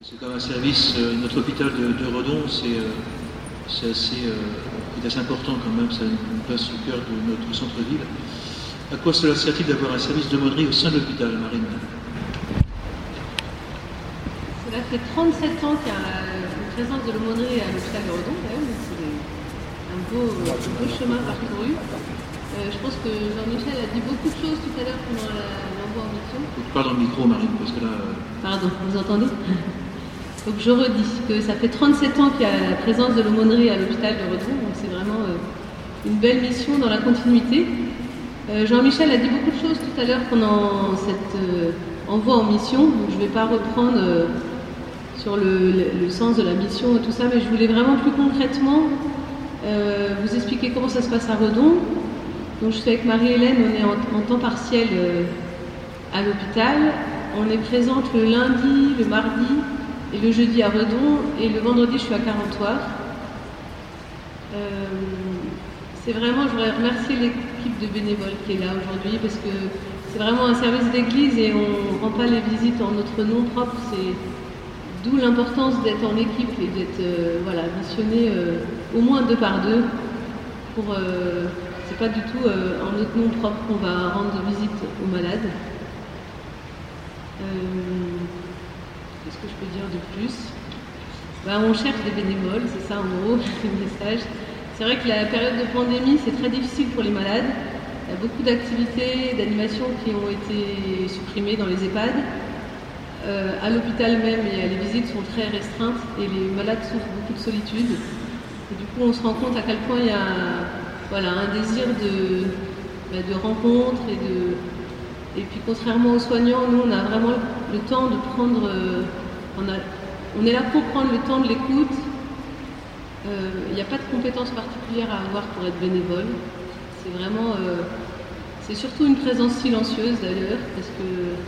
C'est comme un service, notre hôpital de Redon, c'est assez important quand même, ça a une place au cœur de notre centre-ville. À quoi cela sert-il d'avoir un service d'aumônerie au sein de l'hôpital, Marine? Cela fait 37 ans qu'il y a une présence de l'aumônerie à l'hôpital de Redon, quand même. C'est un beau chemin parcouru. Je pense que Jean-Michel a dit beaucoup de choses tout à l'heure pendant l'envoi en mission. Faut que tu parles dans le micro, Marine, parce que là... Pardon, vous entendez? Donc je redis que ça fait 37 ans qu'il y a la présence de l'aumônerie à l'hôpital de Redon, donc c'est vraiment une belle mission dans la continuité. Jean-Michel a dit beaucoup de choses tout à l'heure pendant cet envoi en mission, donc je ne vais pas reprendre sur le sens de la mission et tout ça, mais je voulais vraiment plus concrètement vous expliquer comment ça se passe à Redon. Donc je suis avec Marie-Hélène, on est en temps partiel à l'hôpital. On est présente le lundi, le mardi et le jeudi à Redon, et le vendredi je suis à Carentoire. C'est vraiment, je voudrais remercier l'équipe de bénévoles qui est là aujourd'hui, parce que c'est vraiment un service d'église et on ne rend pas les visites en notre nom propre. C'est d'où l'importance d'être en équipe et d'être missionné au moins 2 par 2 pour... c'est pas du tout en notre nom propre qu'on va rendre visite aux malades. Qu'est-ce que je peux dire de plus? On cherche des bénévoles, c'est ça en gros le message. C'est vrai que la période de pandémie, c'est très difficile pour les malades. Il y a beaucoup d'activités, d'animations qui ont été supprimées dans les EHPAD. À l'hôpital même, les visites sont très restreintes et les malades souffrent beaucoup de solitude. Et du coup, on se rend compte à quel point il y a un désir de rencontre et puis contrairement aux soignants, nous on a vraiment le temps de prendre, on est là pour prendre le temps de l'écoute. Il n'y a pas de compétences particulières à avoir pour être bénévole. C'est vraiment, c'est surtout une présence silencieuse d'ailleurs, parce que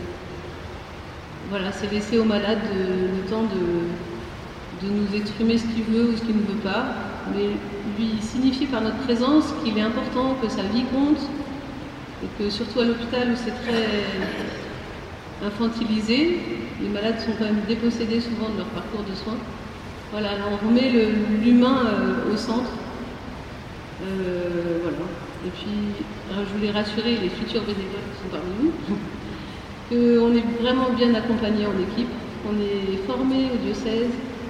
c'est laisser au malade le temps de nous exprimer ce qu'il veut ou ce qu'il ne veut pas, mais lui signifier par notre présence qu'il est important, que sa vie compte, et que surtout à l'hôpital où c'est très infantilisé, les malades sont quand même dépossédés souvent de leur parcours de soins. Là on remet l'humain au centre. Et puis je voulais rassurer les futurs bénévoles qui sont parmi nous qu'on est vraiment bien accompagnés en équipe, qu'on est formés au diocèse.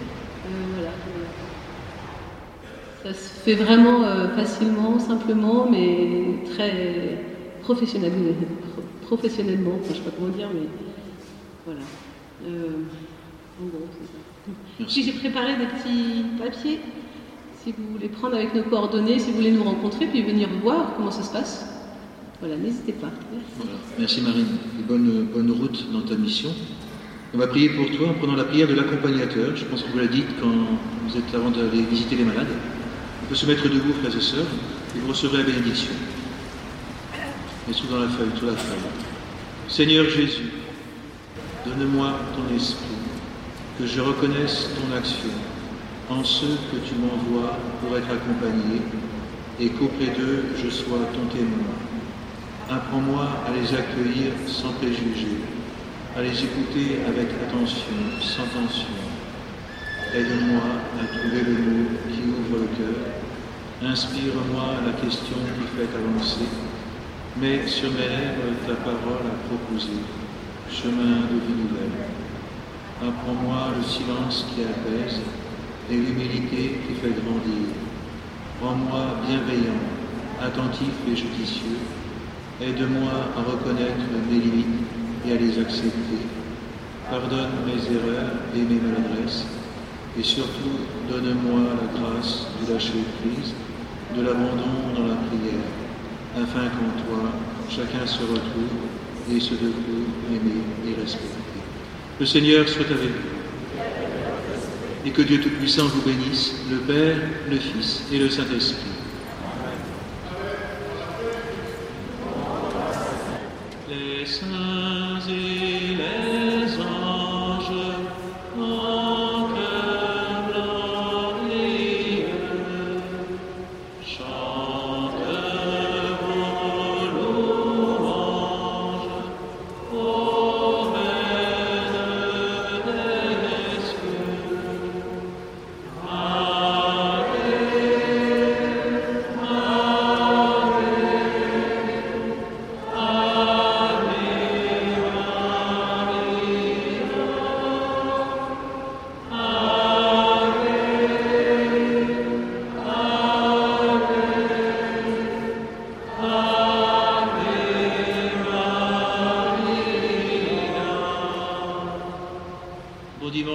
Ça se fait vraiment facilement, simplement, mais très professionnellement. Je ne sais pas comment dire, mais voilà. En gros, c'est ça. Puis j'ai préparé des petits papiers, si vous voulez prendre avec nos coordonnées, si vous voulez nous rencontrer, puis venir voir comment ça se passe. N'hésitez pas. Merci. Merci Marine. Et bonne route dans ta mission. On va prier pour toi en prenant la prière de l'accompagnateur. Je pense que vous la dites quand vous êtes avant d'aller visiter les malades. On peut se mettre debout, frères et sœurs, et vous recevrez la bénédiction. Et sous dans la feuille, sous la feuille. Seigneur Jésus, donne-moi ton esprit, que je reconnaisse ton action en ceux que tu m'envoies pour être accompagné, et qu'auprès d'eux je sois ton témoin. Apprends-moi à les accueillir sans préjugés, à les écouter avec attention, sans tension. Aide-moi à trouver le mot qui ouvre le cœur. Inspire-moi la question qui fait avancer. Mets sur mes lèvres ta parole à proposer, chemin de vie nouvelle. Apprends-moi le silence qui apaise et l'humilité qui fait grandir. Rends-moi bienveillant, attentif et judicieux. Aide-moi à reconnaître mes limites et à les accepter. Pardonne mes erreurs et mes maladresses. Et surtout, donne-moi la grâce de lâcher prise, de l'abandon dans la prière, afin qu'en toi, chacun se retrouve et se découvre aimé et respecté. Le Seigneur soit avec vous. Et que Dieu Tout-Puissant vous bénisse, le Père, le Fils et le Saint-Esprit. Les saints et les anges en chœur glorieux chantent vos louanges, ô Reine des esclaves.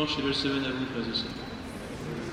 dimanche et belle semaine à vous, frères et sœurs.